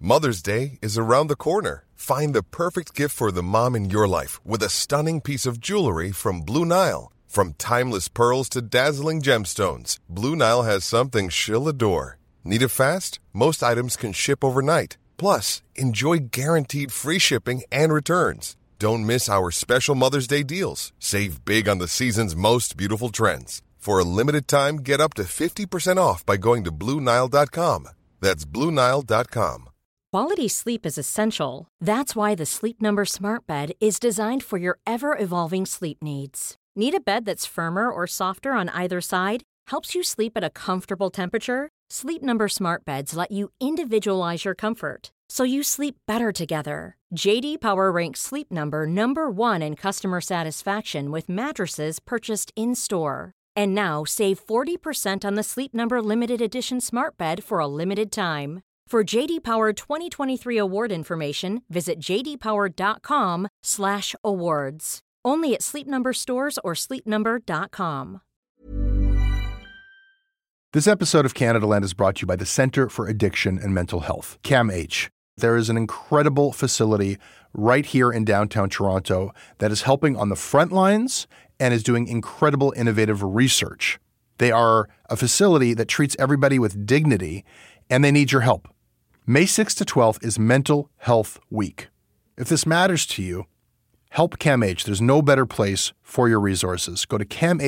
Mother's Day is around the corner. Find the perfect gift for the mom in your life with a stunning piece of jewelry from Blue Nile. From timeless pearls to dazzling gemstones, Blue Nile has something she'll adore. Need it fast? Most items can ship overnight. Plus, enjoy guaranteed free shipping and returns. Don't miss our special Mother's Day deals. Save big on the season's most beautiful trends. For a limited time, get up to 50% off by going to BlueNile.com. That's BlueNile.com. Quality sleep is essential. That's why the Sleep Number Smart Bed is designed for your ever-evolving sleep needs. Need a bed that's firmer or softer on either side? Helps you sleep at a comfortable temperature? Sleep Number Smart Beds let you individualize your comfort, so you sleep better together. J.D. Power ranks Sleep Number number 1 in customer satisfaction with mattresses purchased in-store. And now, save 40% on the Sleep Number Limited Edition Smart Bed for a limited time. For J.D. Power 2023 award information, visit jdpower.com/awards. Only at Sleep Number stores or sleepnumber.com. This episode of Canada Land is brought to you by the Centre for Addiction and Mental Health, CAMH. There is an incredible facility right here in downtown Toronto that is helping on the front lines and is doing incredible innovative research. They are a facility that treats everybody with dignity, and they need your help. May 6th to 12th is Mental Health Week. If this matters to you, help CAMH. There's no better place for your resources. Go to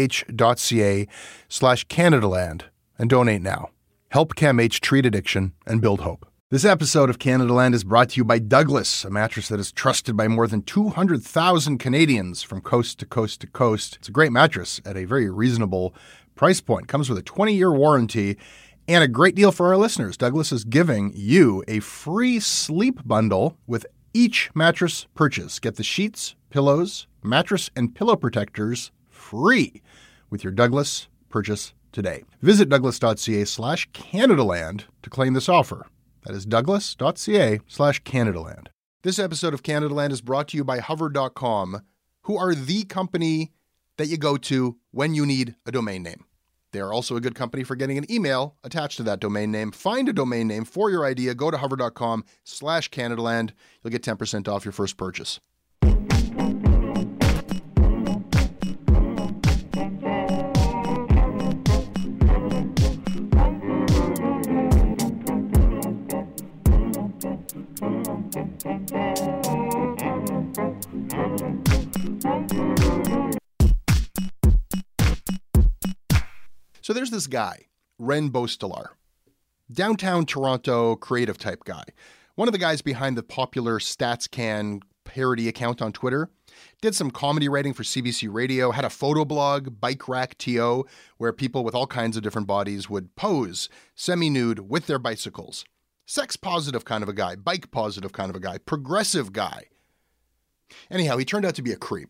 camh.ca/CanadaLand and donate now. Help CAMH treat addiction and build hope. This episode of Canada Land is brought to you by Douglas, a mattress that is trusted by more than 200,000 Canadians from coast to coast to coast. It's a great mattress at a very reasonable price point. Comes with a 20-year warranty and a great deal for our listeners. Douglas is giving you a free sleep bundle with each mattress purchase. Get the sheets, pillows, mattress, and pillow protectors free with your Douglas purchase today. Visit douglas.ca/CanadaLand to claim this offer. That is douglas.ca/CanadaLand. This episode of Canada Land is brought to you by Hover.com, who are the company that you go to when you need a domain name. They are also a good company for getting an email attached to that domain name. Find a domain name for your idea. Go to hover.com/CanadaLand. You'll get 10% off your first purchase. So there's this guy, Ren Boestular, downtown Toronto creative type guy. One of the guys behind the popular StatsCan parody account on Twitter. Did some comedy writing for CBC Radio, had a photo blog, Bike Rack TO, where people with all kinds of different bodies would pose semi-nude with their bicycles. Sex positive kind of a guy, bike positive kind of a guy, progressive guy. Anyhow, he turned out to be a creep.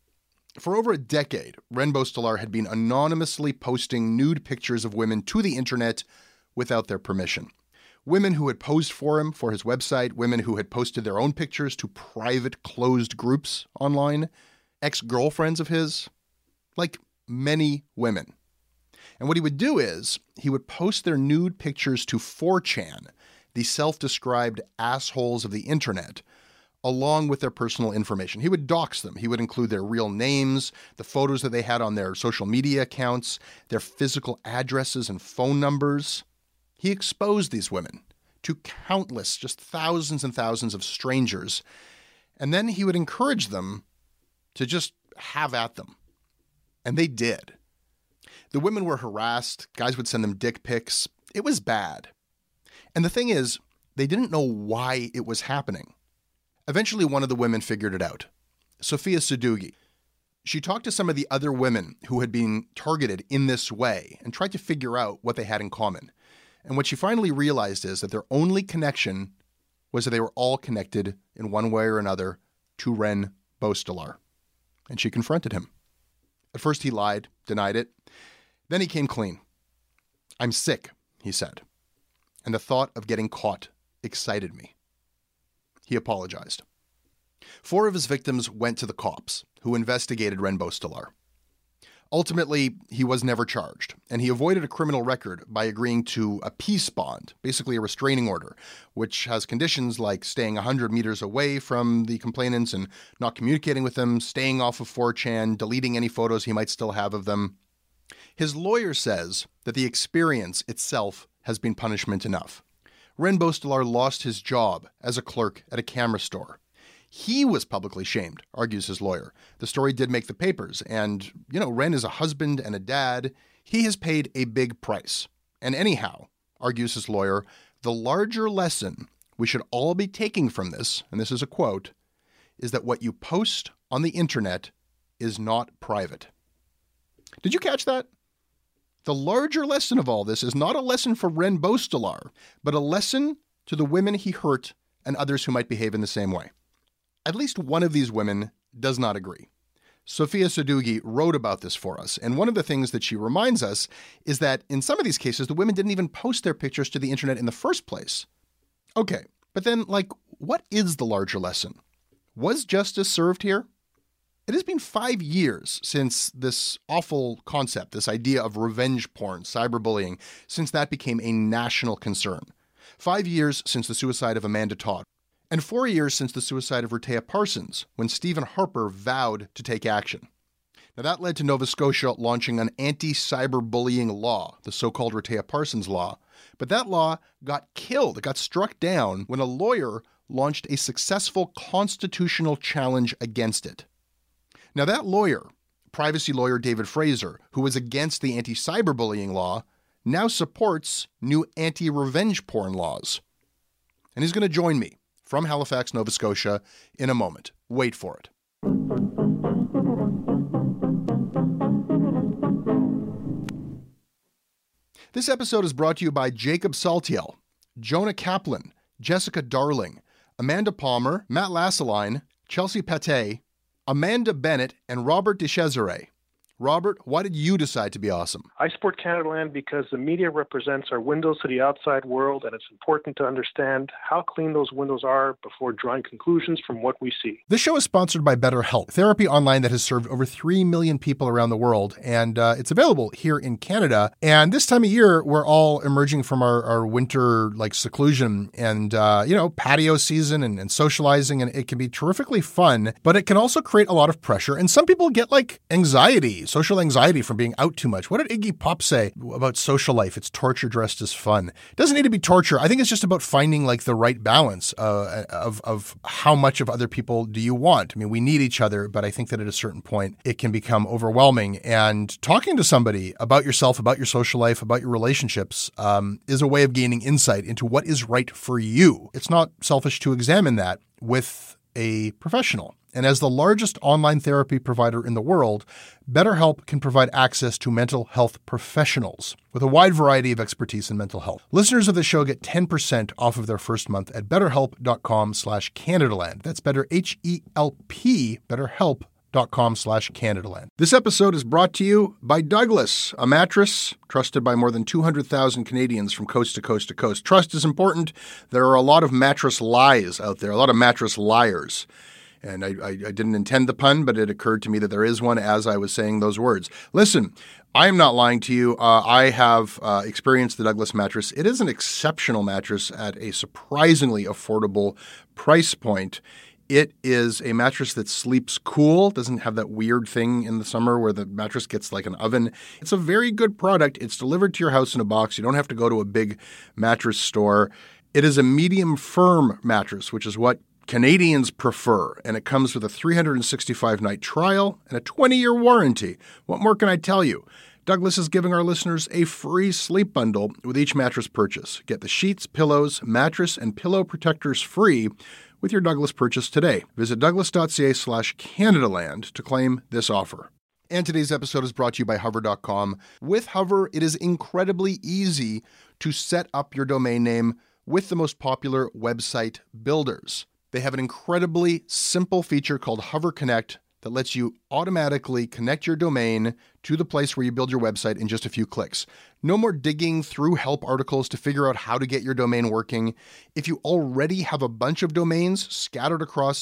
For over a decade, Ren Boestular had been anonymously posting nude pictures of women to the internet without their permission. Women who had posed for him for his website, women who had posted their own pictures to private closed groups online, ex-girlfriends of his, like many women. And what he would do is he would post their nude pictures to 4chan, the self-described assholes of the internet, along with their personal information. He would dox them. He would include their real names, the photos that they had on their social media accounts, their physical addresses and phone numbers. He exposed these women to countless, just thousands and thousands of strangers. And then he would encourage them to just have at them. And they did. The women were harassed. Guys would send them dick pics. It was bad. And the thing is, they didn't know why it was happening. Eventually, one of the women figured it out. Sophia Sadugi. She talked to some of the other women who had been targeted in this way and tried to figure out what they had in common. And what she finally realized is that their only connection was that they were all connected in one way or another to Ren Boestular. And she confronted him. At first he lied, denied it. Then he came clean. "I'm sick," he said. And the thought of getting caught excited me. He apologized. 4 of his victims went to the cops, who investigated Ren Boestular. Ultimately, he was never charged, and he avoided a criminal record by agreeing to a peace bond, basically a restraining order, which has conditions like staying 100 meters away from the complainants and not communicating with them, staying off of 4chan, deleting any photos he might still have of them. His lawyer says that the experience itself has been punishment enough. Ren Boestular lost his job as a clerk at a camera store. He was publicly shamed, argues his lawyer. The story did make the papers, and, Ren is a husband and a dad. He has paid a big price. And anyhow, argues his lawyer, the larger lesson we should all be taking from this, and this is a quote, is that what you post on the internet is not private. Did you catch that? The larger lesson of all this is not a lesson for Ren Boestular, but a lesson to the women he hurt and others who might behave in the same way. At least one of these women does not agree. Sophia Sadughi wrote about this for us, and one of the things that she reminds us is that in some of these cases, the women didn't even post their pictures to the internet in the first place. Okay, but then, what is the larger lesson? Was justice served here? It has been 5 years since this awful concept, this idea of revenge porn, cyberbullying, since that became a national concern. 5 years since the suicide of Amanda Todd. And 4 years since the suicide of Rehtaeh Parsons, when Stephen Harper vowed to take action. Now that led to Nova Scotia launching an anti-cyberbullying law, the so-called Rehtaeh Parsons law. But that law got killed. It got struck down when a lawyer launched a successful constitutional challenge against it. Now that lawyer, privacy lawyer David Fraser, who was against the anti-cyberbullying law, now supports new anti-revenge porn laws. And he's going to join me from Halifax, Nova Scotia, in a moment. Wait for it. This episode is brought to you by Jacob Saltiel, Jonah Kaplan, Jessica Darling, Amanda Palmer, Matt Lassaline, Chelsea Pate, Amanda Bennett, and Robert DeCesare. Robert, why did you decide to be awesome? I support Canadaland because the media represents our windows to the outside world, and it's important to understand how clean those windows are before drawing conclusions from what we see. This show is sponsored by BetterHelp, therapy online that has served over 3 million people around the world, and it's available here in Canada. And this time of year, we're all emerging from our winter seclusion and, patio season and socializing, and it can be terrifically fun, but it can also create a lot of pressure, and some people get anxiety. Social anxiety from being out too much. What did Iggy Pop say about social life? It's torture dressed as fun. It doesn't need to be torture. I think it's just about finding the right balance of how much of other people do you want. I mean, we need each other, but I think that at a certain point it can become overwhelming. And talking to somebody about yourself, about your social life, about your relationships is a way of gaining insight into what is right for you. It's not selfish to examine that with a professional. And as the largest online therapy provider in the world, BetterHelp can provide access to mental health professionals with a wide variety of expertise in mental health. Listeners of the show get 10% off of their first month at betterhelp.com/Canadaland. That's BetterHelp, betterhelp.com/Canadaland. This episode is brought to you by Douglas, a mattress trusted by more than 200,000 Canadians from coast to coast to coast. Trust is important. There are a lot of mattress lies out there, a lot of mattress liars. And I didn't intend the pun, but it occurred to me that there is one as I was saying those words. Listen, I am not lying to you. I have experienced the Douglas mattress. It is an exceptional mattress at a surprisingly affordable price point. It is a mattress that sleeps cool, doesn't have that weird thing in the summer where the mattress gets like an oven. It's a very good product. It's delivered to your house in a box. You don't have to go to a big mattress store. It is a medium firm mattress, which is what Canadians prefer, and it comes with a 365-night trial and a 20-year warranty. What more can I tell you? Douglas is giving our listeners a free sleep bundle with each mattress purchase. Get the sheets, pillows, mattress, and pillow protectors free with your Douglas purchase today. Visit douglas.ca/Canadaland to claim this offer. And today's episode is brought to you by Hover.com. With Hover, it is incredibly easy to set up your domain name with the most popular website builders. They have an incredibly simple feature called Hover Connect that lets you automatically connect your domain to the place where you build your website in just a few clicks. No more digging through help articles to figure out how to get your domain working. If you already have a bunch of domains scattered across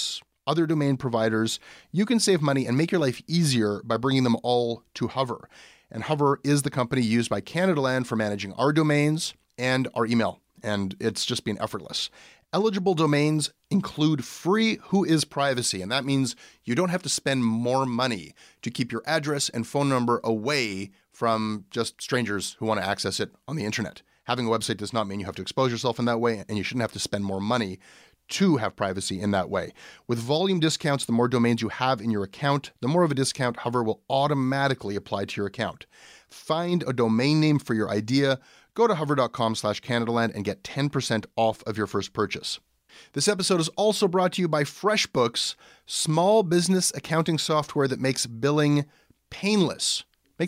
other domain providers, you can save money and make your life easier by bringing them all to Hover. And Hover is the company used by Canadaland for managing our domains and our email. And it's just been effortless. Eligible domains include free Whois privacy, and that means you don't have to spend more money to keep your address and phone number away from just strangers who want to access it on the internet. Having a website does not mean you have to expose yourself in that way, and you shouldn't have to spend more money to have privacy in that way. With volume discounts, the more domains you have in your account, the more of a discount Hover will automatically apply to your account. Find a domain name for your idea. Go to hover.com/Canadaland and get 10% off of your first purchase. This episode is also brought to you by FreshBooks, small business accounting software that makes billing painless.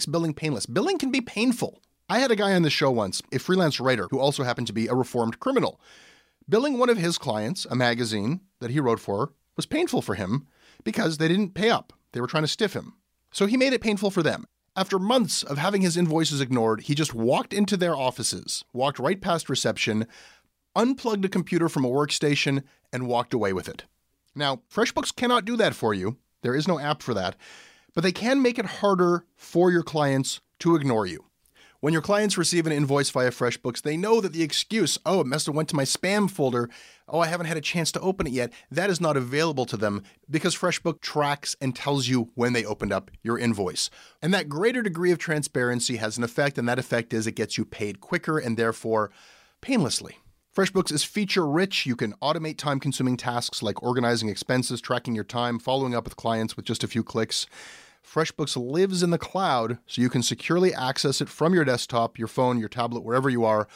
Billing can be painful. I had a guy on the show once, a freelance writer who also happened to be a reformed criminal. Billing one of his clients, a magazine that he wrote for, was painful for him because they didn't pay up. They were trying to stiff him. So he made it painful for them. After months of having his invoices ignored, he just walked into their offices, walked right past reception, unplugged a computer from a workstation, and walked away with it. Now, FreshBooks cannot do that for you. There is no app for that. But they can make it harder for your clients to ignore you. When your clients receive an invoice via FreshBooks, they know that the excuse, oh, it must have went to my spam folder, oh, I haven't had a chance to open it yet, that is not available to them because FreshBooks tracks and tells you when they opened up your invoice. And that greater degree of transparency has an effect, and that effect is it gets you paid quicker and therefore painlessly. FreshBooks is feature-rich. You can automate time-consuming tasks like organizing expenses, tracking your time, following up with clients with just a few clicks. FreshBooks lives in the cloud, so you can securely access it from your desktop, your phone, your tablet, wherever you are.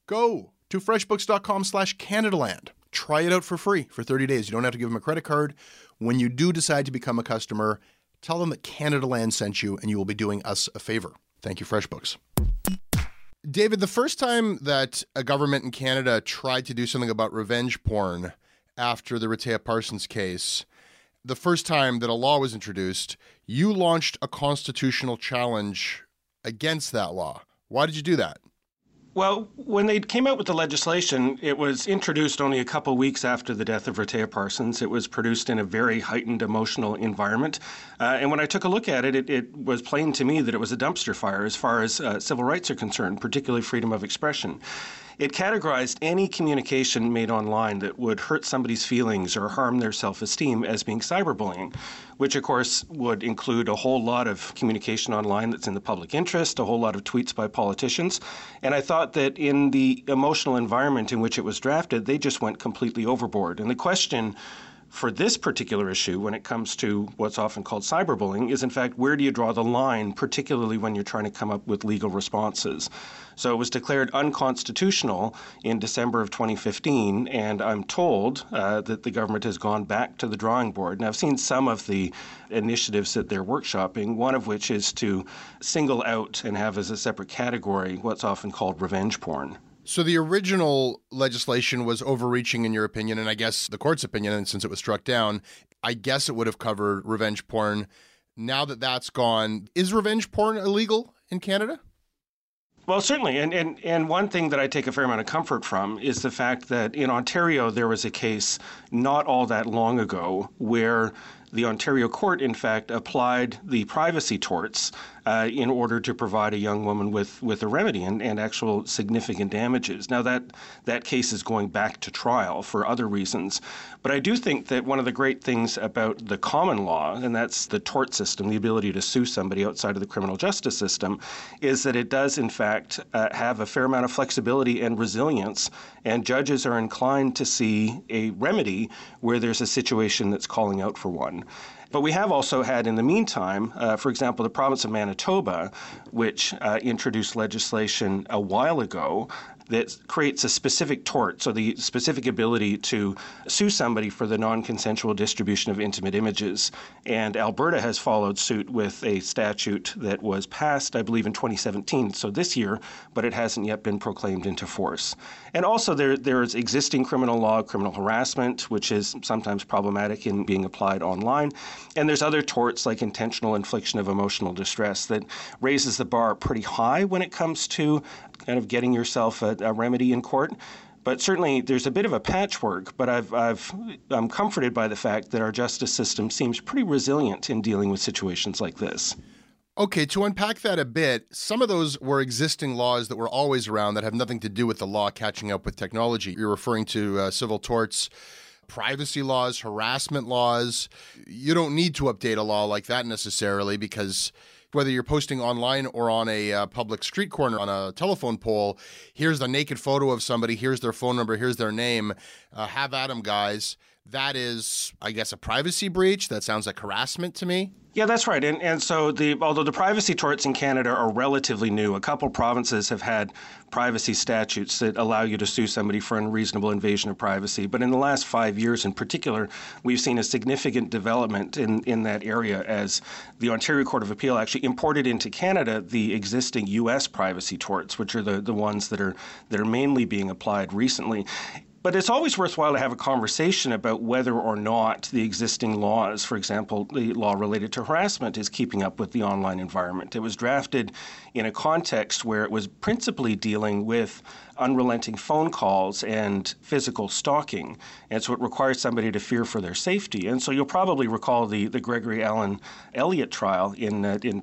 Go to freshbooks.com/Canadaland. Try it out for free for 30 days. You don't have to give them a credit card. When you do decide to become a customer, tell them that Canadaland sent you, and you will be doing us a favor. Thank you, FreshBooks. David, the first time that a government in Canada tried to do something about revenge porn after the Rehtaeh Parsons case, the first time that a law was introduced, you launched a constitutional challenge against that law. Why did you do that? Well, when they came out with the legislation, it was introduced only a couple weeks after the death of Rehtaeh Parsons. It was produced in a very heightened emotional environment. And when I took a look at it, it was plain to me that it was a dumpster fire as far as civil rights are concerned, particularly freedom of expression. It categorized any communication made online that would hurt somebody's feelings or harm their self-esteem as being cyberbullying, which of course would include a whole lot of communication online that's in the public interest, a whole lot of tweets by politicians. And I thought that in the emotional environment in which it was drafted, they just went completely overboard. And the question for this particular issue, when it comes to what's often called cyberbullying, is in fact, where do you draw the line, particularly when you're trying to come up with legal responses? So it was declared unconstitutional in December of 2015, and I'm told that the government has gone back to the drawing board. And I've seen some of the initiatives that they're workshopping, one of which is to single out and have as a separate category what's often called revenge porn. So the original legislation was overreaching in your opinion, and I guess the court's opinion, and since it was struck down, I guess it would have covered revenge porn. Now that that's gone, is revenge porn illegal in Canada? Well, certainly. And one thing that I take a fair amount of comfort from is the fact that in Ontario, there was a case not all that long ago where the Ontario court, in fact, applied the privacy torts in order to provide a young woman with a remedy and actual significant damages. Now, that case is going back to trial for other reasons. But I do think that one of the great things about the common law, and that's the tort system, the ability to sue somebody outside of the criminal justice system, is that it does, in fact, have a fair amount of flexibility and resilience, and judges are inclined to see a remedy where there's a situation that's calling out for one. But we have also had in the meantime, for example, the province of Manitoba, which introduced legislation a while ago that creates a specific tort, so the specific ability to sue somebody for the non-consensual distribution of intimate images. And Alberta has followed suit with a statute that was passed, I believe, in 2017, so this year, but it hasn't yet been proclaimed into force. And also there is existing criminal law, criminal harassment, which is sometimes problematic in being applied online. And there's other torts like intentional infliction of emotional distress that raises the bar pretty high when it comes to kind of getting yourself a remedy in court. But certainly there's a bit of a patchwork, but I'm comforted by the fact that our justice system seems pretty resilient in dealing with situations like this. Okay, to unpack that a bit, some of those were existing laws that were always around that have nothing to do with the law catching up with technology. You're referring to civil torts, privacy laws, harassment laws. You don't need to update a law like that necessarily, because whether you're posting online or on a public street corner on a telephone pole, here's the naked photo of somebody, here's their phone number, here's their name. Have at 'em, guys. That is, I guess, a privacy breach. That sounds like harassment to me. Yeah, that's right. And so although the privacy torts in Canada are relatively new, a couple provinces have had privacy statutes that allow you to sue somebody for unreasonable invasion of privacy. But in the last 5 years in particular, we've seen a significant development in that area as the Ontario Court of Appeal actually imported into Canada the existing U.S. privacy torts, which are the ones that are mainly being applied recently. But it's always worthwhile to have a conversation about whether or not the existing laws, for example, the law related to harassment, is keeping up with the online environment. It was drafted in a context where it was principally dealing with unrelenting phone calls and physical stalking. And so it requires somebody to fear for their safety. And so you'll probably recall the Gregory Allen Elliott trial in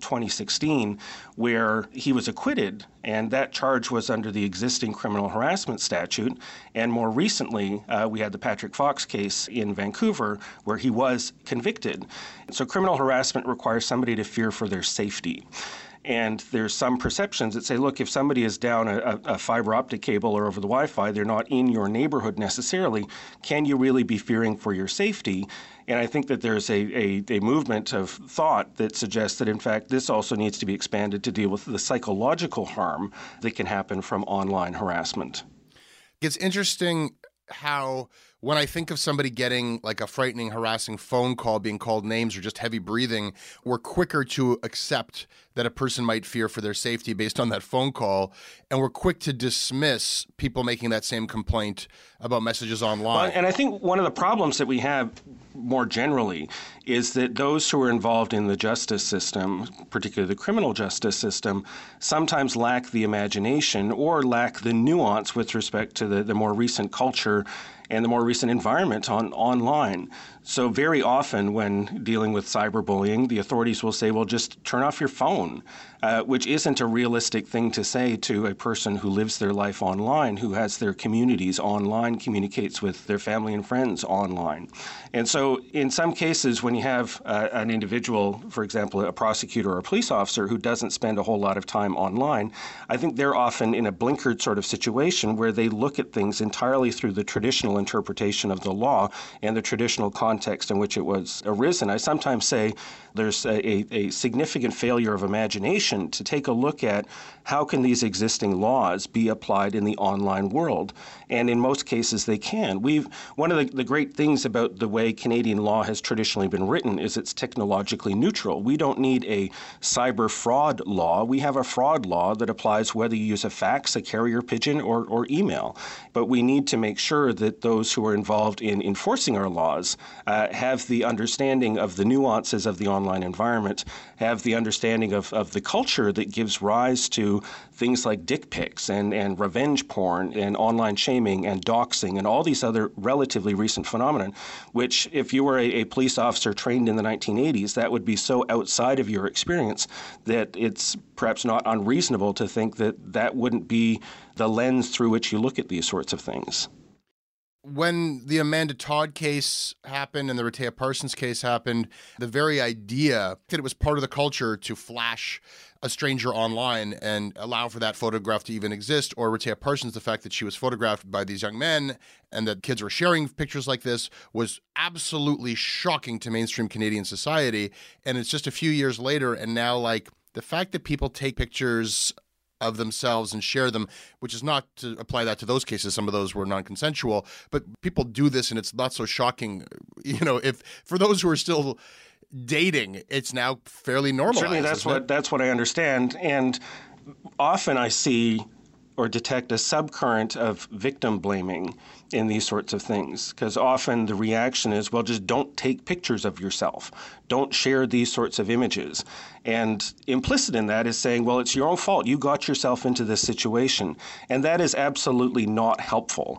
2016, where he was acquitted, and that charge was under the existing criminal harassment statute. And more recently, we had the Patrick Fox case in Vancouver, where he was convicted. So criminal harassment requires somebody to fear for their safety. And there's some perceptions that say, look, if somebody is down a fiber optic cable or over the Wi-Fi, they're not in your neighborhood necessarily. Can you really be fearing for your safety? And I think that there's a movement of thought that suggests that, in fact, this also needs to be expanded to deal with the psychological harm that can happen from online harassment. It's interesting how when I think of somebody getting like a frightening, harassing phone call, being called names or just heavy breathing, we're quicker to accept that a person might fear for their safety based on that phone call. And we're quick to dismiss people making that same complaint about messages online. Well, and I think one of the problems that we have more generally is that those who are involved in the justice system, particularly the criminal justice system, sometimes lack the imagination or lack the nuance with respect to the more recent culture and the more recent environment online. So very often when dealing with cyberbullying, the authorities will say, well, just turn off your phone, which isn't a realistic thing to say to a person who lives their life online, who has their communities online, communicates with their family and friends online. And so in some cases, when you have an individual, for example, a prosecutor or a police officer who doesn't spend a whole lot of time online, I think they're often in a blinkered sort of situation where they look at things entirely through the traditional interpretation of the law and the traditional context in which it was arisen. I sometimes say there's a significant failure of imagination to take a look at how can these existing laws be applied in the online world. And in most cases they can. One of the great things about the way Canadian law has traditionally been written is it's technologically neutral. We don't need a cyber fraud law. We have a fraud law that applies whether you use a fax, a carrier pigeon, or email. But we need to make sure that those who are involved in enforcing our laws have the understanding of the nuances of the online environment, have the understanding of the culture that gives rise to things like dick pics and revenge porn and online shaming and doxing and all these other relatively recent phenomena, which if you were a police officer trained in the 1980s, that would be so outside of your experience that it's perhaps not unreasonable to think that that wouldn't be the lens through which you look at these sorts of things. When the Amanda Todd case happened and the Rehtaeh Parsons case happened, the very idea that it was part of the culture to flash a stranger online and allow for that photograph to even exist, or Rehtaeh Parsons, the fact that she was photographed by these young men and that kids were sharing pictures like this was absolutely shocking to mainstream Canadian society. And it's just a few years later, and now like the fact that people take pictures of themselves and share them, which is not to apply that to those cases. Some of those were non-consensual, but people do this and it's not so shocking. You know, if for those who are still dating, it's now fairly normalized. Certainly that's what I understand. And often I see or detect a subcurrent of victim blaming in these sorts of things, because often the reaction is, well, just don't take pictures of yourself. Don't share these sorts of images. And implicit in that is saying, well, it's your own fault. You got yourself into this situation. And that is absolutely not helpful.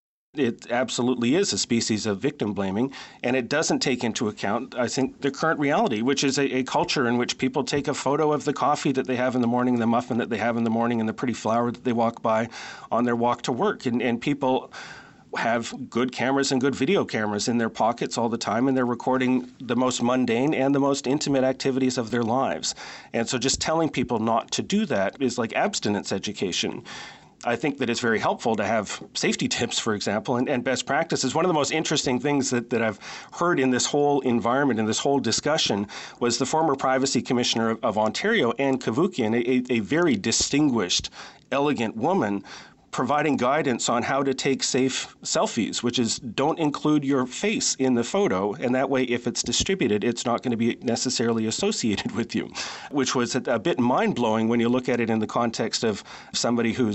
It absolutely is a species of victim blaming, and it doesn't take into account, I think, the current reality, which is a culture in which people take a photo of the coffee that they have in the morning, the muffin that they have in the morning, and the pretty flower that they walk by on their walk to work. And people have good cameras and good video cameras in their pockets all the time, and they're recording the most mundane and the most intimate activities of their lives. And so just telling people not to do that is like abstinence education. I think that it's very helpful to have safety tips, for example, and best practices. One of the most interesting things that I've heard in this whole environment, in this whole discussion, was the former Privacy Commissioner of Ontario, Anne Cavoukian, a very distinguished, elegant woman, providing guidance on how to take safe selfies, which is don't include your face in the photo, and that way if it's distributed, it's not going to be necessarily associated with you, which was a bit mind-blowing when you look at it in the context of somebody who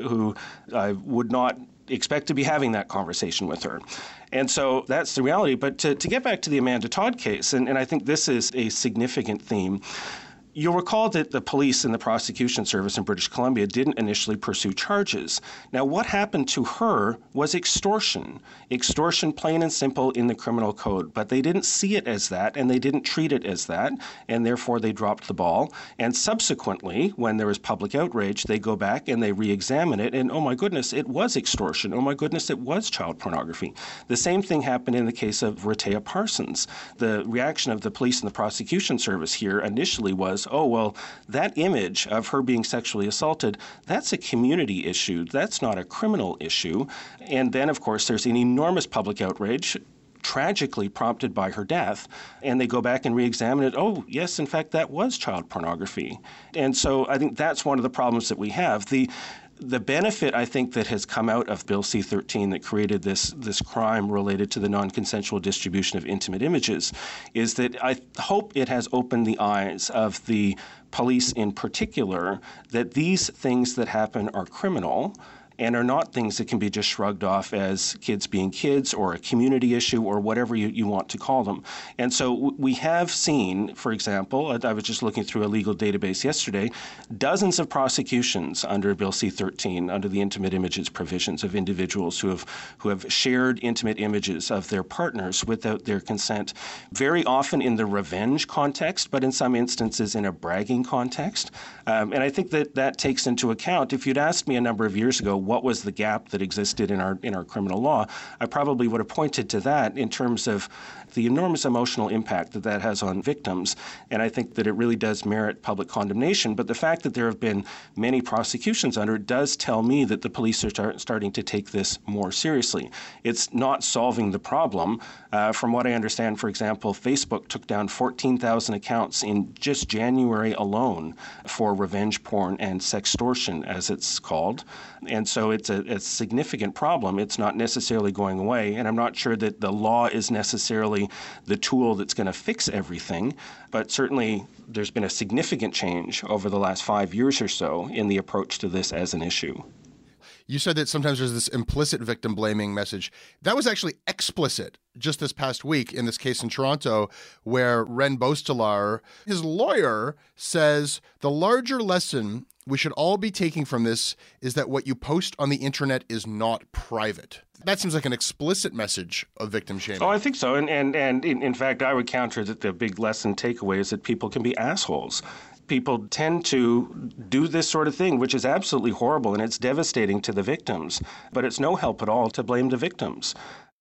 would not expect to be having that conversation with her. And so that's the reality. But to get back to the Amanda Todd case, and I think this is a significant theme, you'll recall that the police and the prosecution service in British Columbia didn't initially pursue charges. Now, what happened to her was extortion. Extortion, plain and simple, in the criminal code. But they didn't see it as that, and they didn't treat it as that, and therefore they dropped the ball. And subsequently, when there was public outrage, they go back and they re-examine it, and oh my goodness, it was extortion. Oh my goodness, it was child pornography. The same thing happened in the case of Rehtaeh Parsons. The reaction of the police and the prosecution service here initially was, oh, well, that image of her being sexually assaulted, that's a community issue. That's not a criminal issue. And then, of course, there's an enormous public outrage, tragically prompted by her death, and they go back and re-examine it. Oh, yes, in fact, that was child pornography. And so I think that's one of the problems that we have. The benefit, I think, that has come out of Bill C-13 that created this crime related to the non-consensual distribution of intimate images is that I hope it has opened the eyes of the police in particular that these things that happen are criminal and are not things that can be just shrugged off as kids being kids or a community issue or whatever you want to call them. And so we have seen, for example, I was just looking through a legal database yesterday, dozens of prosecutions under Bill C-13, under the intimate images provisions of individuals who have shared intimate images of their partners without their consent, very often in the revenge context, but in some instances in a bragging context. And I think that takes into account, if you'd asked me a number of years ago, what was the gap that existed in our criminal law, I probably would have pointed to that in terms of the enormous emotional impact that has on victims. And I think that it really does merit public condemnation. But the fact that there have been many prosecutions under it does tell me that the police are starting to take this more seriously. It's not solving the problem. From what I understand, for example, Facebook took down 14,000 accounts in just January alone for revenge porn and sextortion, as it's called. And so it's a significant problem. It's not necessarily going away. And I'm not sure that the law is necessarily the tool that's going to fix everything. But certainly there's been a significant change over the last 5 years or so in the approach to this as an issue. You said that sometimes there's this implicit victim blaming message. That was actually explicit just this past week in this case in Toronto where Ren Bostelar, his lawyer, says the larger lesson we should all be taking from this is that what you post on the internet is not private. That seems like an explicit message of victim shaming. Oh, I think so. And in fact, I would counter that the big lesson takeaway is that people can be assholes. People tend to do this sort of thing, which is absolutely horrible, and it's devastating to the victims. But it's no help at all to blame the victims.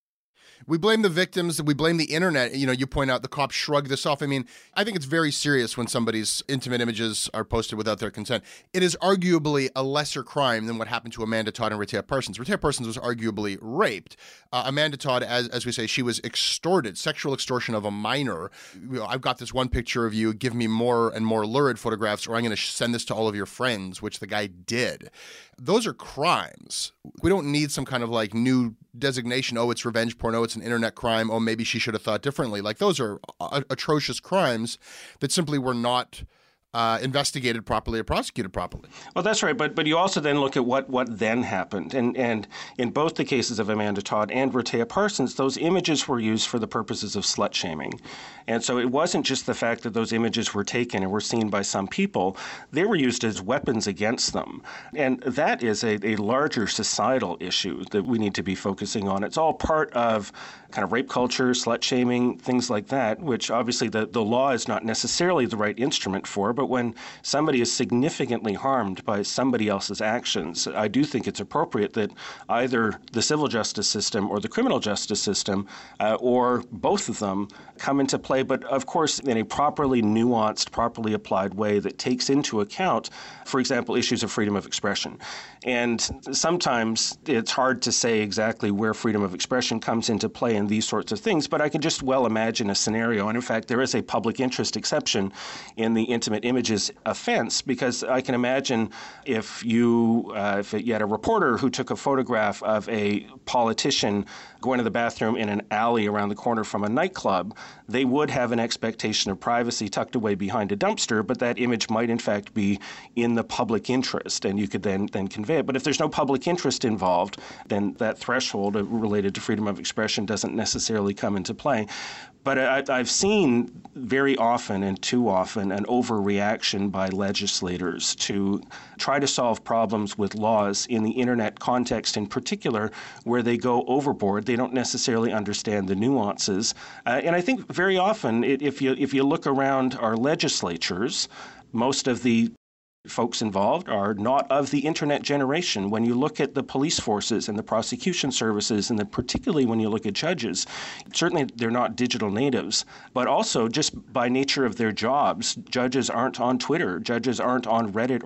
We blame the victims, we blame the internet. You know, you point out the cops shrug this off. I mean, I think it's very serious when somebody's intimate images are posted without their consent. It is arguably a lesser crime than what happened to Amanda Todd and Rehtaeh Parsons. Rehtaeh Parsons was arguably raped. Amanda Todd, as we say, she was extorted, sexual extortion of a minor. You know, I've got this one picture of you, give me more and more lurid photographs, or I'm going to send this to all of your friends, which the guy did. Those are crimes. We don't need some kind of like new designation. Oh, it's revenge porn. Oh, it's an internet crime. Oh, maybe she should have thought differently. Like those are atrocious crimes that simply were not investigated properly or prosecuted properly. Well, that's right. But you also then look at what then happened. And in both the cases of Amanda Todd and Rehtaeh Parsons, those images were used for the purposes of slut shaming. And so it wasn't just the fact that those images were taken and were seen by some people. They were used as weapons against them. And that is a larger societal issue that we need to be focusing on. It's all part of kind of rape culture, slut shaming, things like that, which obviously the law is not necessarily the right instrument for. But when somebody is significantly harmed by somebody else's actions, I do think it's appropriate that either the civil justice system or the criminal justice system, or both of them, come into play, but of course in a properly nuanced, properly applied way that takes into account, for example, issues of freedom of expression. And sometimes it's hard to say exactly where freedom of expression comes into play in these sorts of things, but I can just well imagine a scenario. And in fact, there is a public interest exception in the intimate images offense, because I can imagine if you had a reporter who took a photograph of a politician going to the bathroom in an alley around the corner from a nightclub, they would have an expectation of privacy tucked away behind a dumpster, but that image might in fact be in the public interest, and you could then convey it. But if there's no public interest involved, then that threshold related to freedom of expression doesn't necessarily come into play. But I've seen very often and too often an overreaction by legislators to try to solve problems with laws in the internet context in particular, where they go overboard. They don't necessarily understand the nuances. And I think very often, if you look around our legislatures, most of the folks involved are not of the internet generation. When you look at the police forces and the prosecution services, and then particularly when you look at judges, certainly they're not digital natives, but also just by nature of their jobs, judges aren't on Twitter, judges aren't on Reddit,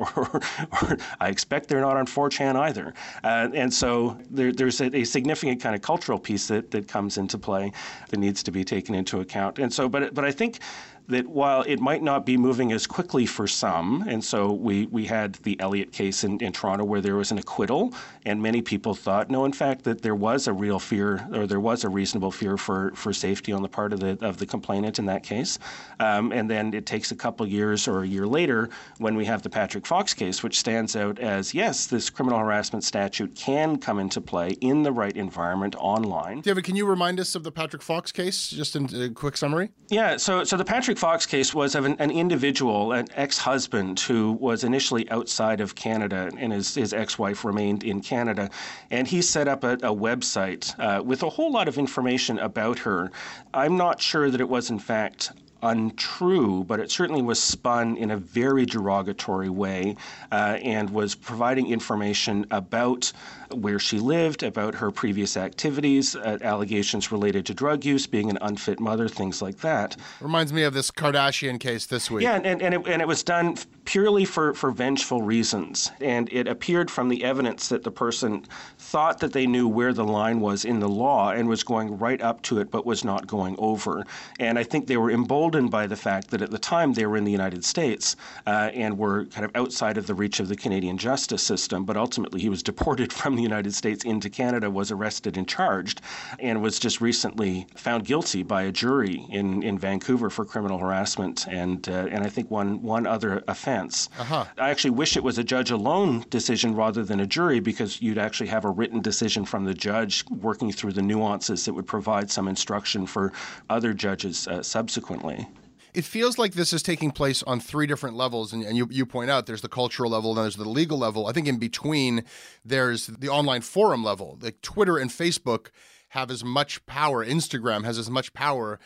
or I expect they're not on 4chan either. And so there's a significant kind of cultural piece that comes into play that needs to be taken into account. And so, but I think that while it might not be moving as quickly for some, and so we had the Elliott case in Toronto where there was an acquittal, and many people thought, no, in fact, that there was a real fear, or there was a reasonable fear for safety on the part of the complainant in that case. And then it takes a couple years or a year later when we have the Patrick Fox case, which stands out as, yes, this criminal harassment statute can come into play in the right environment online. David, can you remind us of the Patrick Fox case, just in a quick summary? Yeah, so the Patrick Fox case was of an individual, an ex-husband who was initially outside of Canada, and his ex-wife remained in Canada. And he set up a website with a whole lot of information about her. I'm not sure that it was, in fact, untrue, but it certainly was spun in a very derogatory way and was providing information about where she lived, about her previous activities, allegations related to drug use, being an unfit mother, things like that. Reminds me of this Kardashian case this week. Yeah, and it was done purely for vengeful reasons. And it appeared from the evidence that the person thought that they knew where the line was in the law and was going right up to it, but was not going over. And I think they were emboldened by the fact that at the time they were in the United States and were kind of outside of the reach of the Canadian justice system. But ultimately he was deported from the United States into Canada, was arrested and charged, and was just recently found guilty by a jury in Vancouver for criminal harassment and I think one other offense. Uh-huh. I actually wish it was a judge alone decision rather than a jury, because you'd actually have a written decision from the judge working through the nuances that would provide some instruction for other judges subsequently. It feels like this is taking place on three different levels, and you point out there's the cultural level, and there's the legal level. I think in between there's the online forum level. Like Twitter and Facebook have as much power, Instagram has as much power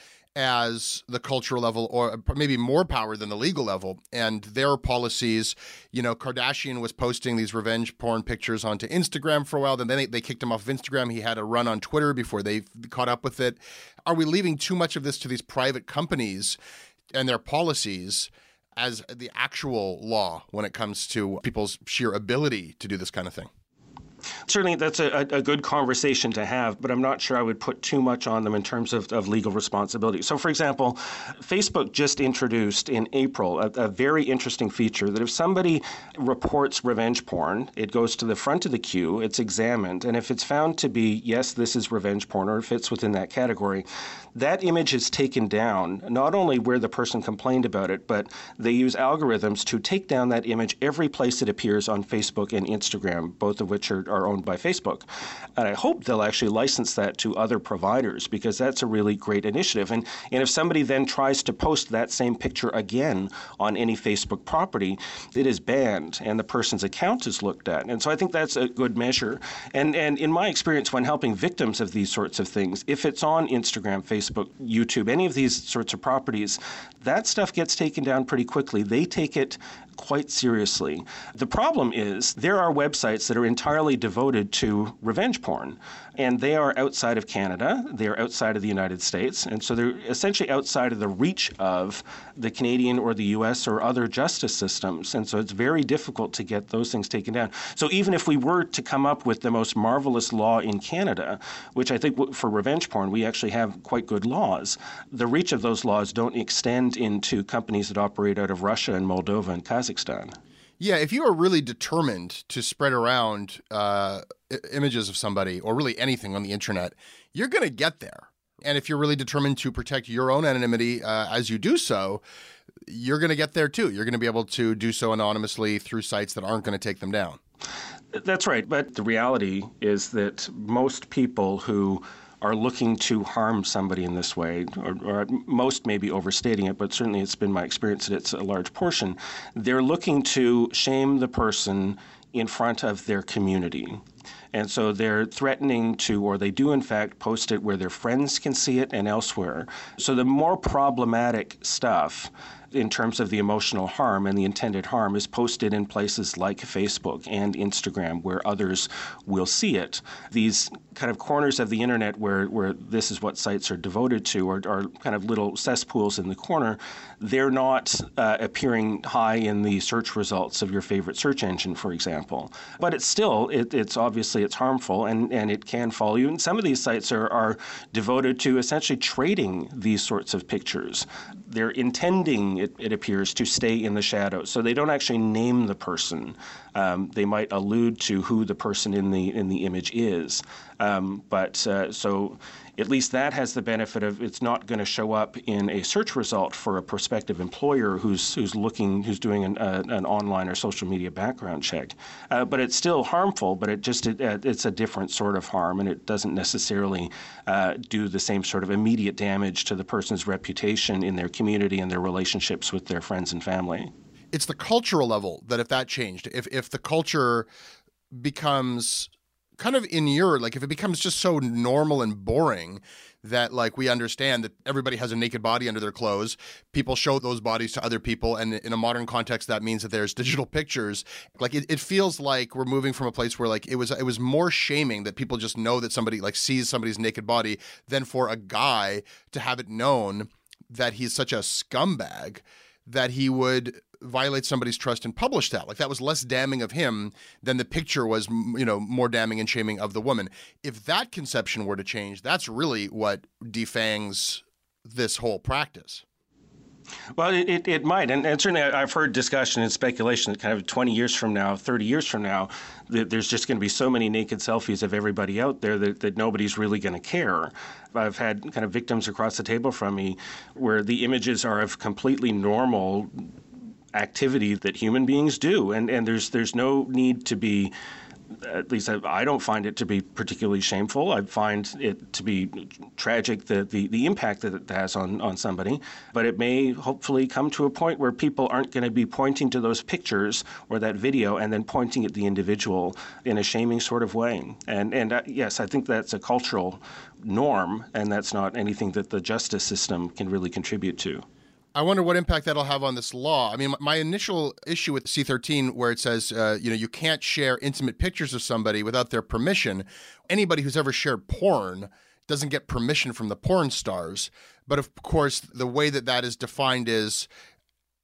as the cultural level, or maybe more power than the legal level, and their policies. You know, Kardashian was posting these revenge porn pictures onto Instagram for a while, then they kicked him off of Instagram. He had a run on Twitter before they caught up with it. Are we leaving too much of this to these private companies and their policies as the actual law when it comes to people's sheer ability to do this kind of thing? Certainly, that's a good conversation to have, but I'm not sure I would put too much on them in terms of legal responsibility. So, for example, Facebook just introduced in April a very interesting feature that if somebody reports revenge porn, it goes to the front of the queue, it's examined, and if it's found to be, yes, this is revenge porn, or it fits within that category, that image is taken down, not only where the person complained about it, but they use algorithms to take down that image every place it appears on Facebook and Instagram, both of which are owned by Facebook. And I hope they'll actually license that to other providers, because that's a really great initiative. And if somebody then tries to post that same picture again on any Facebook property, it is banned and the person's account is looked at. And so I think that's a good measure. And in my experience when helping victims of these sorts of things, if it's on Instagram, Facebook, YouTube, any of these sorts of properties, that stuff gets taken down pretty quickly. They take it quite seriously. The problem is there are websites that are entirely devoted to revenge porn, and they are outside of Canada, they are outside of the United States, and so they're essentially outside of the reach of the Canadian or the US or other justice systems, and so it's very difficult to get those things taken down. So even if we were to come up with the most marvelous law in Canada, which I think for revenge porn we actually have quite good laws, the reach of those laws don't extend into companies that operate out of Russia and Moldova and Kazakhstan. Yeah, if you are really determined to spread around images of somebody or really anything on the internet, you're going to get there. And if you're really determined to protect your own anonymity as you do so, you're going to get there too. You're going to be able to do so anonymously through sites that aren't going to take them down. That's right. But the reality is that most people who are looking to harm somebody in this way, or most may be overstating it, but certainly it's been my experience that it's a large portion, they're looking to shame the person in front of their community. And so they're threatening to, or they do in fact post it where their friends can see it and elsewhere. So the more problematic stuff in terms of the emotional harm and the intended harm is posted in places like Facebook and Instagram where others will see it. These kind of corners of the internet where this is what sites are devoted to are kind of little cesspools in the corner. They're not appearing high in the search results of your favorite search engine, for example. But it's still, it's obviously it's harmful and it can follow you. And some of these sites are devoted to essentially trading these sorts of pictures. They're intending, it appears, to stay in the shadows. So they don't actually name the person. They might allude to who the person in the image is. So at least that has the benefit of it's not going to show up in a search result for a prospective employer who's doing an online or social media background check. But it's still harmful, but it's a different sort of harm, and it doesn't necessarily do the same sort of immediate damage to the person's reputation in their community and their relationships with their friends and family. It's the cultural level that if that changed, if the culture becomes kind of inured, like if it becomes just so normal and boring that like we understand that everybody has a naked body under their clothes, people show those bodies to other people, and in a modern context that means that there's digital pictures. Like it feels like we're moving from a place where like it was more shaming that people just know that somebody like sees somebody's naked body than for a guy to have it known that he's such a scumbag that he would violate somebody's trust and publish that. Like that was less damning of him than the picture was, more damning and shaming of the woman. If that conception were to change, that's really what defangs this whole practice. Well, it might. And certainly I've heard discussion and speculation that kind of 20 years from now, 30 years from now, that there's just going to be so many naked selfies of everybody out there that nobody's really going to care. I've had kind of victims across the table from me where the images are of completely normal activity that human beings do. And there's no need to be, at least I don't find it to be particularly shameful. I find it to be tragic, the impact that it has on somebody. But it may hopefully come to a point where people aren't going to be pointing to those pictures or that video and then pointing at the individual in a shaming sort of way. And yes, I think that's a cultural norm, and that's not anything that the justice system can really contribute to. I wonder what impact that'll have on this law. I mean, my initial issue with C-13, where it says, you can't share intimate pictures of somebody without their permission. Anybody who's ever shared porn doesn't get permission from the porn stars. But of course, the way that is defined is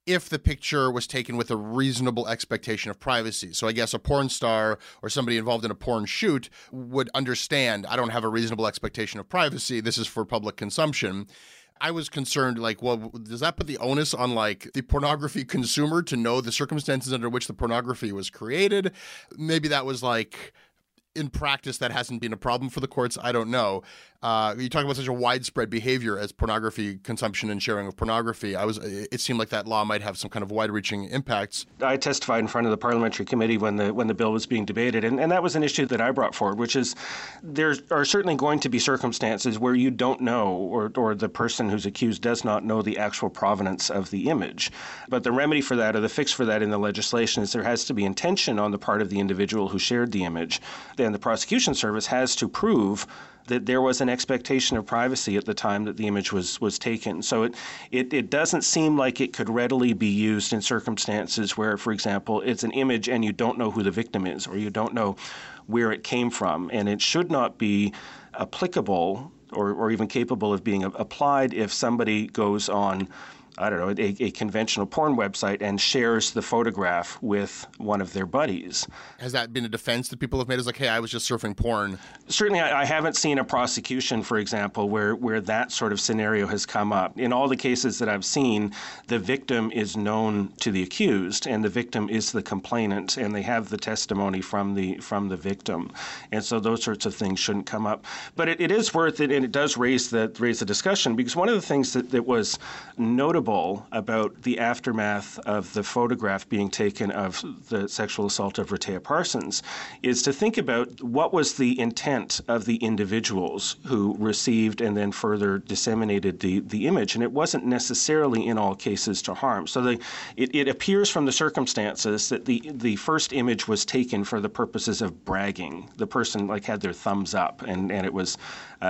if the picture was taken with a reasonable expectation of privacy. So I guess a porn star or somebody involved in a porn shoot would understand, I don't have a reasonable expectation of privacy. This is for public consumption. I was concerned, like, well, does that put the onus on, like, the pornography consumer to know the circumstances under which the pornography was created? Maybe that was, like, in practice, that hasn't been a problem for the courts. I don't know. You talk about such a widespread behavior as pornography consumption and sharing of pornography. It seemed like that law might have some kind of wide-reaching impacts. I testified in front of the parliamentary committee when the bill was being debated, and that was an issue that I brought forward, which is there are certainly going to be circumstances where you don't know, or the person who's accused does not know the actual provenance of the image. But the remedy for that, or the fix for that in the legislation, is there has to be intention on the part of the individual who shared the image. Then the prosecution service has to prove that there was an expectation of privacy at the time that the image was taken. So it doesn't seem like it could readily be used in circumstances where, for example, it's an image and you don't know who the victim is, or you don't know where it came from. And it should not be applicable or even capable of being applied if somebody goes on, I don't know, a conventional porn website and shares the photograph with one of their buddies. Has that been a defense that people have made? It's like, hey, I was just surfing porn. Certainly, I haven't seen a prosecution, for example, where that sort of scenario has come up. In all the cases that I've seen, the victim is known to the accused, and the victim is the complainant, and they have the testimony from the victim. And so those sorts of things shouldn't come up. But it is worth it, and it does raise the discussion, because one of the things that was notable about the aftermath of the photograph being taken of the sexual assault of Rehtaeh Parsons is to think about what was the intent of the individuals who received and then further disseminated the image. And it wasn't necessarily in all cases to harm. So it appears from the circumstances that the first image was taken for the purposes of bragging. The person had their thumbs up, and it was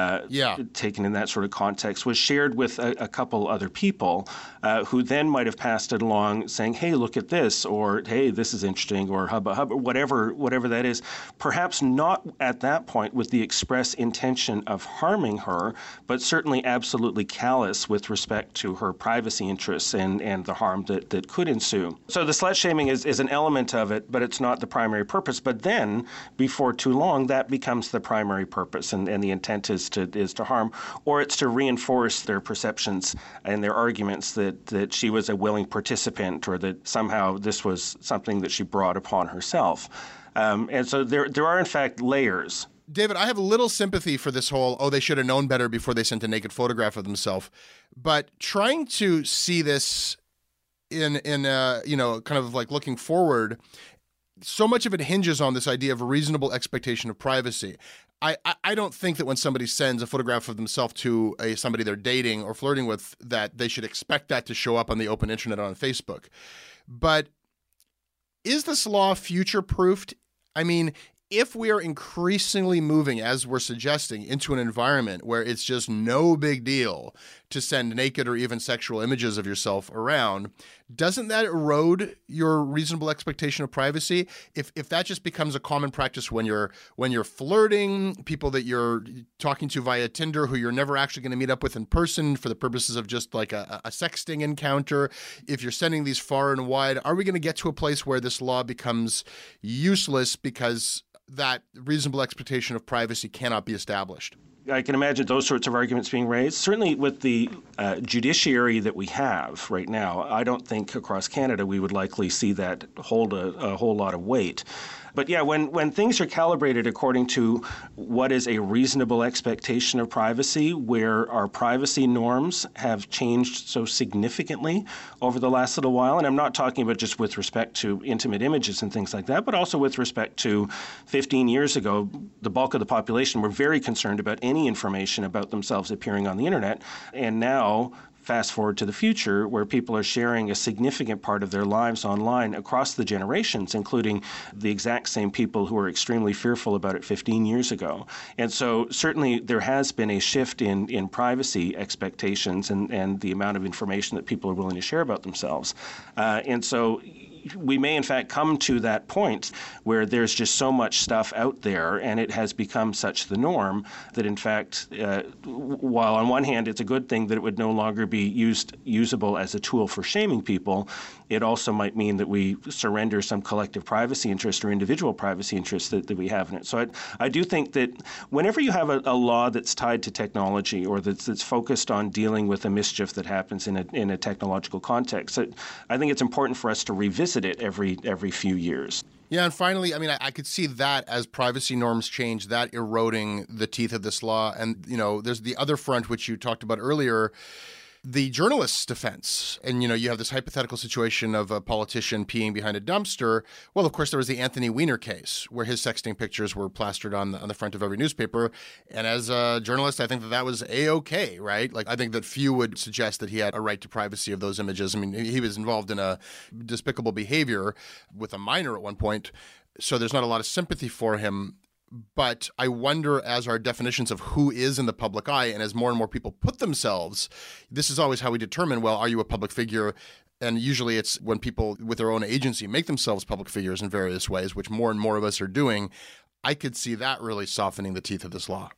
taken in that sort of context, was shared with a couple other people who then might have passed it along saying, hey, look at this, or hey, this is interesting, or hubba hubba, whatever that is. Perhaps not at that point with the express intention of harming her, but certainly absolutely callous with respect to her privacy interests and the harm that could ensue. So the slut shaming is an element of it, but it's not the primary purpose. But then, before too long, that becomes the primary purpose, and the intent is to harm, or it's to reinforce their perceptions and their arguments that she was a willing participant, or that somehow this was something that she brought upon herself. And so there are, in fact, layers. David, I have a little sympathy for this whole, they should have known better before they sent a naked photograph of themselves. But trying to see this in kind of like looking forward, so much of it hinges on this idea of a reasonable expectation of privacy. I don't think that when somebody sends a photograph of themselves to somebody they're dating or flirting with, that they should expect that to show up on the open internet on Facebook. But is this law future-proofed? I mean, if we are increasingly moving, as we're suggesting, into an environment where it's just no big deal to send naked or even sexual images of yourself around, doesn't that erode your reasonable expectation of privacy? If that just becomes a common practice when you're flirting, people that you're talking to via Tinder who you're never actually going to meet up with in person for the purposes of just like a sexting encounter, if you're sending these far and wide, are we going to get to a place where this law becomes useless because that reasonable expectation of privacy cannot be established? I can imagine those sorts of arguments being raised. Certainly with the judiciary that we have right now, I don't think across Canada we would likely see that hold a whole lot of weight. But yeah, when things are calibrated according to what is a reasonable expectation of privacy, where our privacy norms have changed so significantly over the last little while, and I'm not talking about just with respect to intimate images and things like that, but also with respect to 15 years ago, the bulk of the population were very concerned about any information about themselves appearing on the internet, and now fast forward to the future, where people are sharing a significant part of their lives online across the generations, including the exact same people who were extremely fearful about it 15 years ago. And so certainly there has been a shift in privacy expectations and the amount of information that people are willing to share about themselves. And so we may in fact come to that point where there's just so much stuff out there and it has become such the norm that in fact, while on one hand it's a good thing that it would no longer be usable as a tool for shaming people, it also might mean that we surrender some collective privacy interest or individual privacy interest that we have in it. So I do think that whenever you have a law that's tied to technology or that's focused on dealing with a mischief that happens in a technological context, I think it's important for us to revisit it every few years. Yeah, and finally, I mean, I could see that as privacy norms change, that eroding the teeth of this law. And, there's the other front, which you talked about earlier, the journalist's defense. And, you have this hypothetical situation of a politician peeing behind a dumpster. Well, of course, there was the Anthony Weiner case where his sexting pictures were plastered on the front of every newspaper. And as a journalist, I think that was A-OK, right? Like, I think that few would suggest that he had a right to privacy of those images. I mean, he was involved in a despicable behavior with a minor at one point. So there's not a lot of sympathy for him. But I wonder, as our definitions of who is in the public eye and as more and more people put themselves, this is always how we determine, well, are you a public figure? And usually it's when people with their own agency make themselves public figures in various ways, which more and more of us are doing. I could see that really softening the teeth of this law.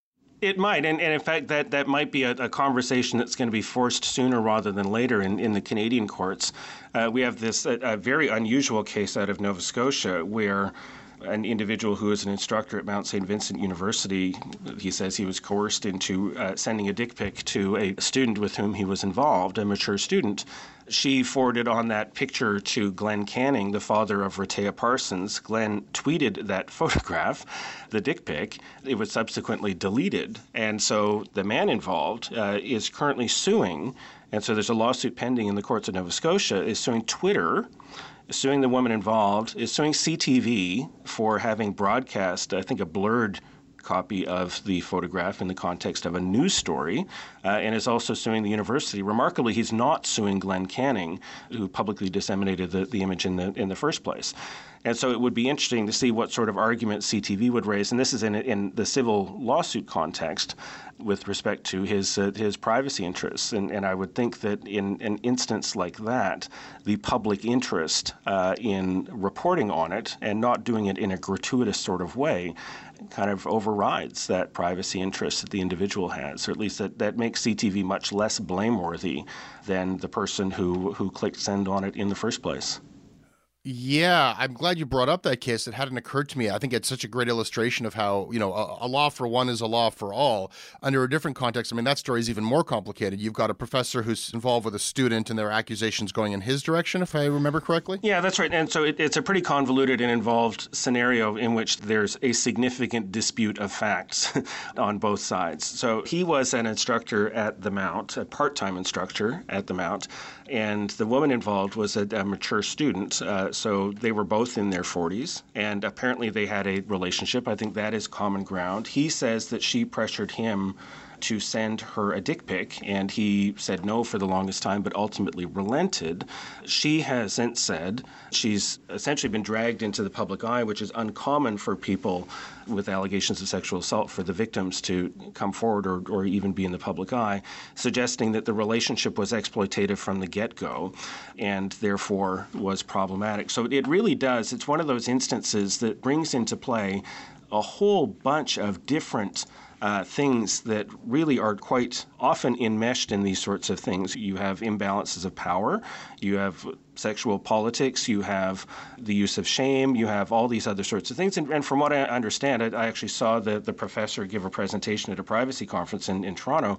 It might, and in fact, that might be a conversation that's going to be forced sooner rather than later in the Canadian courts. We have this a very unusual case out of Nova Scotia where an individual who is an instructor at Mount St. Vincent University, he says he was coerced into sending a dick pic to a student with whom he was involved, a mature student. She forwarded on that picture to Glenn Canning, the father of Rehtaeh Parsons. Glenn tweeted that photograph, the dick pic. It was subsequently deleted. And so the man involved is currently suing, and so there's a lawsuit pending in the courts of Nova Scotia, is suing Twitter, suing the woman involved, is suing CTV for having broadcast, I think, a blurred copy of the photograph in the context of a news story, and is also suing the university. Remarkably, he's not suing Glenn Canning, who publicly disseminated the image in the first place. And so it would be interesting to see what sort of argument CTV would raise, and this is in the civil lawsuit context with respect to his privacy interests. And I would think that in an instance like that, the public interest in reporting on it and not doing it in a gratuitous sort of way kind of overrides that privacy interest that the individual has, or at least that makes CTV much less blameworthy than the person who clicked send on it in the first place. Yeah, I'm glad you brought up that case. It hadn't occurred to me. I think it's such a great illustration of how, a law for one is a law for all. Under a different context, I mean, that story is even more complicated. You've got a professor who's involved with a student and there are accusations going in his direction, if I remember correctly. Yeah, that's right. And so it's a pretty convoluted and involved scenario in which there's a significant dispute of facts on both sides. So he was an instructor at the Mount, a part-time instructor at the Mount, and the woman involved was a mature student. So they were both in their 40s, and apparently they had a relationship. I think that is common ground. He says that she pressured him to send her a dick pic, and he said no for the longest time, but ultimately relented. She has since said she's essentially been dragged into the public eye, which is uncommon for people with allegations of sexual assault for the victims to come forward or even be in the public eye, suggesting that the relationship was exploitative from the get-go and therefore was problematic. So it really does. It's one of those instances that brings into play a whole bunch of different things that really are quite often enmeshed in these sorts of things. You have imbalances of power, you have sexual politics, you have the use of shame, you have all these other sorts of things. And from what I understand, I actually saw the professor give a presentation at a privacy conference in Toronto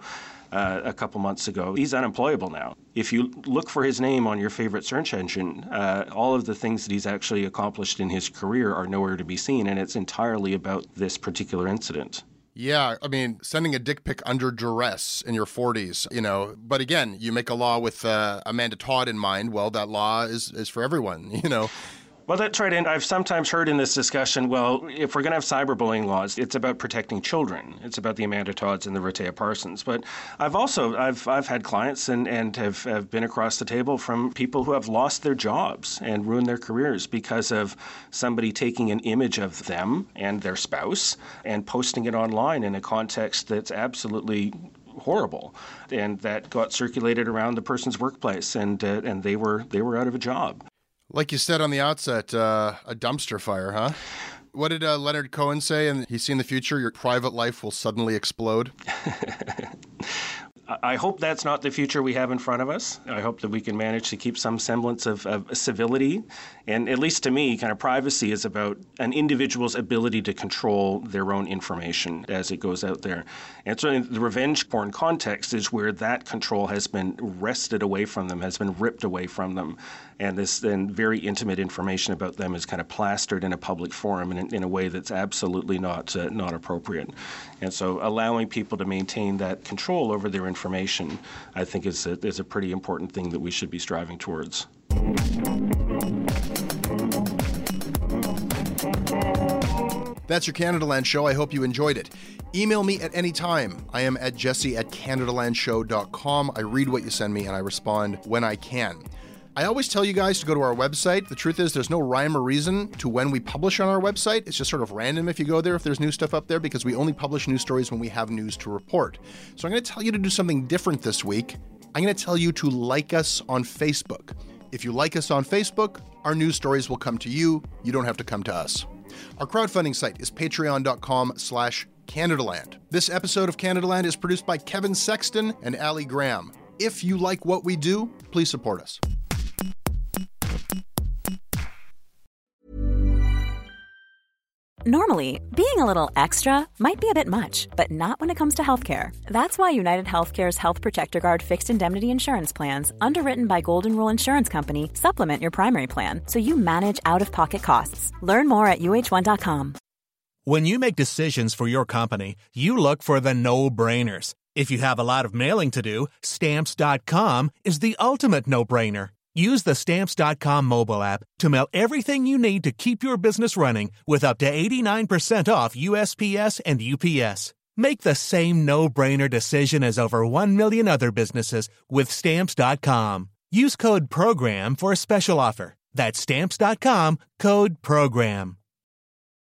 a couple months ago. He's unemployable now. If you look for his name on your favorite search engine, all of the things that he's actually accomplished in his career are nowhere to be seen, and it's entirely about this particular incident. Yeah, I mean, sending a dick pic under duress in your 40s, But again, you make a law with Amanda Todd in mind. Well, that law is for everyone, Well, that's right. And I've sometimes heard in this discussion, well, if we're going to have cyberbullying laws, it's about protecting children. It's about the Amanda Todds and the Rehtaeh Parsons. But I've had clients and have been across the table from people who have lost their jobs and ruined their careers because of somebody taking an image of them and their spouse and posting it online in a context that's absolutely horrible, and that got circulated around the person's workplace, and they were out of a job. Like you said on the outset, a dumpster fire, huh? What did Leonard Cohen say? And he's seen the future, your private life will suddenly explode. I hope that's not the future we have in front of us. I hope that we can manage to keep some semblance of civility. And at least to me, kind of privacy is about an individual's ability to control their own information as it goes out there. And so in the revenge porn context is where that control has been wrested away from them, has been ripped away from them. And this then very intimate information about them is kind of plastered in a public forum in a way that's absolutely not appropriate. And so allowing people to maintain that control over their information, I think is a pretty important thing that we should be striving towards. That's your Canadaland Show. I hope you enjoyed it. Email me at any time. I am at jesse@canadalandshow.com. I read what you send me and I respond when I can. I always tell you guys to go to our website. The truth is there's no rhyme or reason to when we publish on our website. It's just sort of random if you go there, if there's new stuff up there, because we only publish news stories when we have news to report. So I'm going to tell you to do something different this week. I'm going to tell you to like us on Facebook. If you like us on Facebook, our news stories will come to you. You don't have to come to us. Our crowdfunding site is patreon.com/Canadaland. This episode of Canadaland is produced by Kevin Sexton and Ali Graham. If you like what we do, please support us. Normally, being a little extra might be a bit much, but not when it comes to healthcare. That's why United Healthcare's Health Protector Guard fixed indemnity insurance plans, underwritten by Golden Rule Insurance Company, supplement your primary plan so you manage out-of-pocket costs. Learn more at UH1.com. When you make decisions for your company, you look for the no-brainers. If you have a lot of mailing to do, Stamps.com is the ultimate no-brainer. Use the Stamps.com mobile app to mail everything you need to keep your business running with up to 89% off USPS and UPS. Make the same no-brainer decision as over 1 million other businesses with Stamps.com. Use code PROGRAM for a special offer. That's Stamps.com, code PROGRAM.